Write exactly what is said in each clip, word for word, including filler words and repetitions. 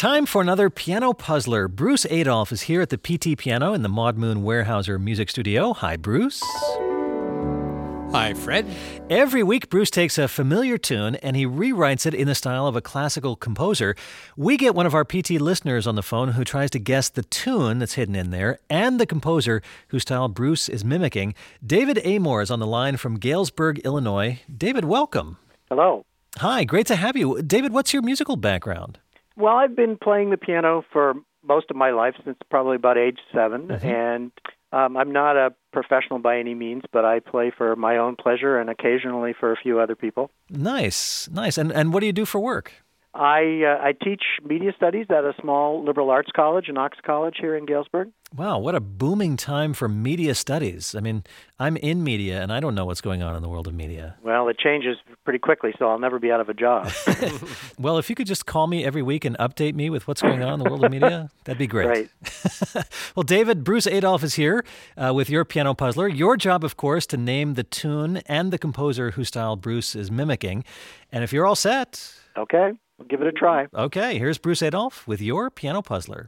Time for another piano puzzler. Bruce Adolphe is here at the P T Piano in the Maud Moon Weyerhaeuser Music Studio. Hi, Bruce. Hi, Fred. Every week, Bruce takes a familiar tune and he rewrites it in the style of a classical composer. We get one of our P T listeners on the phone who tries to guess the tune that's hidden in there and the composer whose style Bruce is mimicking. David Amor is on the line from Galesburg, Illinois. David, welcome. Hello. Hi, great to have you. David, what's your musical background? Well, I've been playing the piano for most of my life, since probably about age seven, mm-hmm. and um, I'm not a professional by any means, but I play for my own pleasure and occasionally for a few other people. Nice, nice. And and what do you do for work? I uh, I teach media studies at a small liberal arts college, Knox College here in Galesburg. Wow, what a booming time for media studies. I mean, I'm in media, and I don't know what's going on in the world of media. Well, it changes pretty quickly, so I'll never be out of a job. Well, if you could just call me every week and update me with what's going on in the world of media, that'd be great. Right. Well, David, Bruce Adolphe is here uh, with your piano puzzler. Your job, of course, to name the tune and the composer whose style Bruce is mimicking. And if you're all set... Okay, we'll give it a try. Okay, here's Bruce Adolphe with your piano puzzler.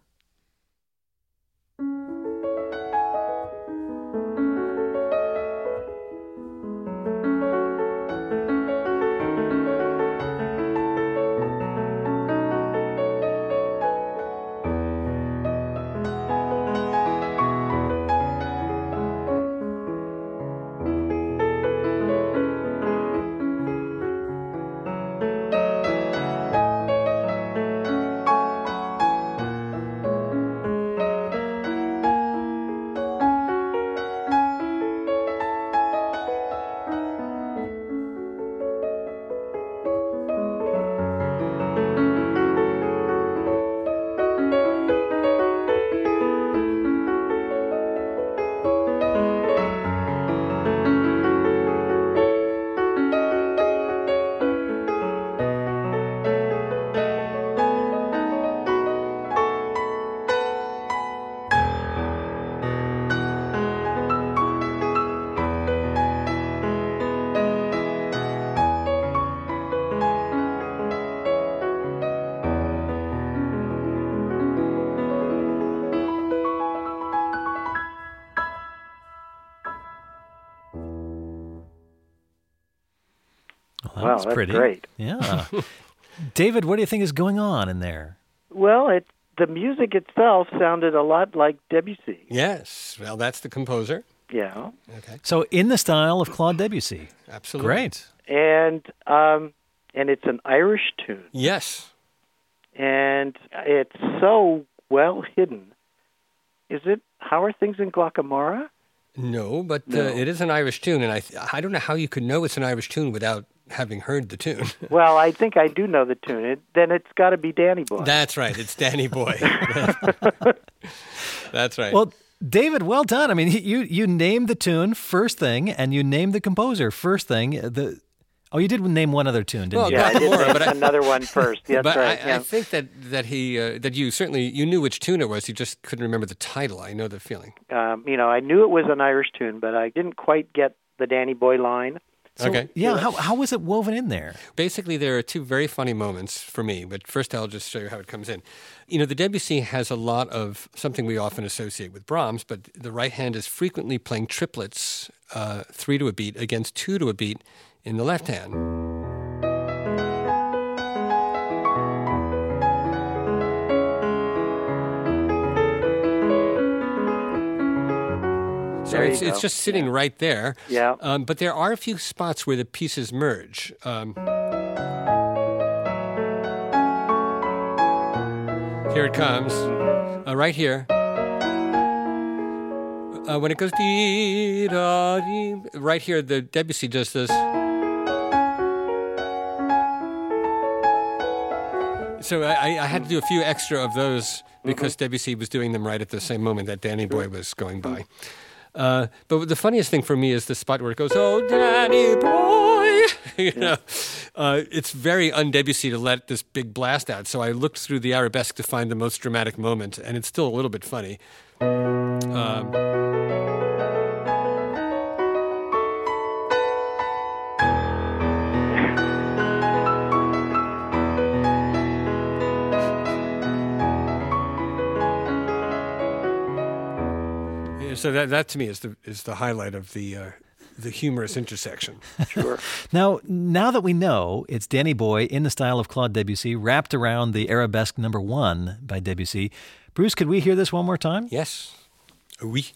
Well, that wow, was that's pretty. Great. Yeah. David, what do you think is going on in there? Well, it the music itself sounded a lot like Debussy. Yes. Well, that's the composer. Yeah. Okay. So in the style of Claude Debussy. Absolutely. Great. And um, and it's an Irish tune. Yes. And it's so well hidden. Is it How Are Things in Glockamara? No, but No. Uh, it is an Irish tune, and I th- I don't know how you could know it's an Irish tune without having heard the tune. Well, I think I do know the tune. It, then it's got to be Danny Boy. That's right. It's Danny Boy. That's right. Well, David, well done. I mean, you you named the tune first thing, and you named the composer first thing. The oh, you did name one other tune, didn't Well, you? yeah, I did Glockamora, name but I- another one first. Yes, but right. I, yeah. I think that that he uh, that you certainly you knew which tune it was. You just couldn't remember the title. I know the feeling. um, you know, I knew it was an Irish tune, but I didn't quite get the Danny Boy line. So, Okay. Yeah, how how was it woven in there? Basically, there are two very funny moments for me, but first I'll just show you how it comes in. You know, the Debussy has a lot of something we often associate with Brahms, but the right hand is frequently playing triplets, uh, three to a beat, against two to a beat in the left hand. So There you it's, it's go. just sitting Yeah. right there. Yeah. Um, but there are a few spots where the pieces merge. Um, here it comes. Uh, right here. Uh, when it goes dee da dee, right here, the Debussy does this. So I, I had to do a few extra of those because mm-hmm. Debussy was doing them right at the same moment that Danny Boy was going by. Uh, but the funniest thing for me is the spot where it goes, "Oh, Danny Boy," you know. Uh, it's very un-Debussy to let this big blast out. So I looked through the arabesque to find the most dramatic moment, and it's still a little bit funny. Um, So that that to me is the is the highlight of the uh, the humorous intersection. Sure. Now, now that we know it's Danny Boy in the style of Claude Debussy, wrapped around the Arabesque Number One by Debussy, Bruce, could we hear this one more time? Yes. Oui.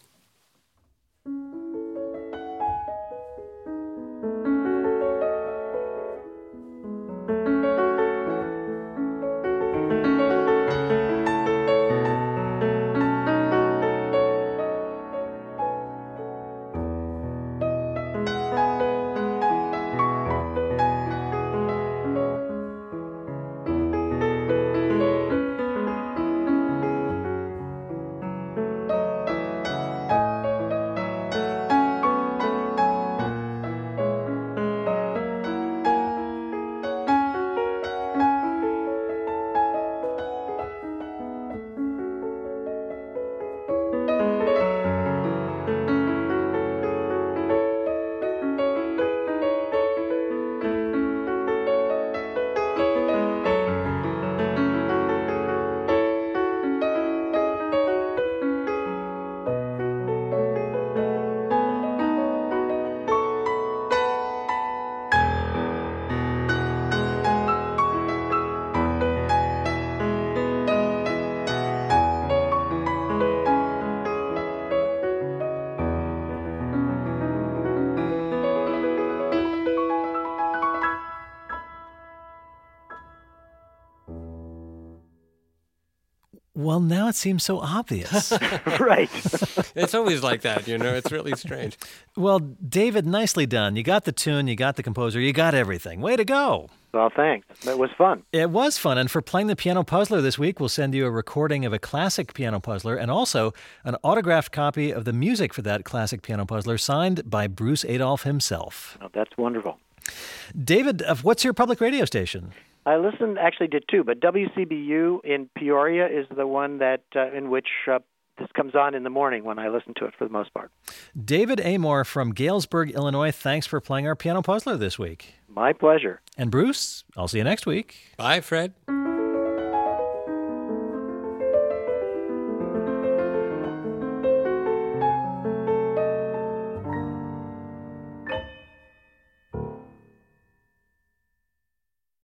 Well, now it seems so obvious. Right. It's always like that, you know. It's really strange. Well, David, nicely done. You got the tune, you got the composer, you got everything. Way to go. Well, thanks. That was fun. It was fun. And for playing the Piano Puzzler this week, we'll send you a recording of a classic piano puzzler and also an autographed copy of the music for that classic piano puzzler signed by Bruce Adolphe himself. Oh, that's wonderful. David, uh, what's your public radio station? I listened, actually did two, but W C B U in Peoria is the one that uh, in which uh, this comes on in the morning when I listen to it for the most part. David Amor from Galesburg, Illinois, thanks for playing our Piano Puzzler this week. My pleasure. And Bruce, I'll see you next week. Bye, Fred.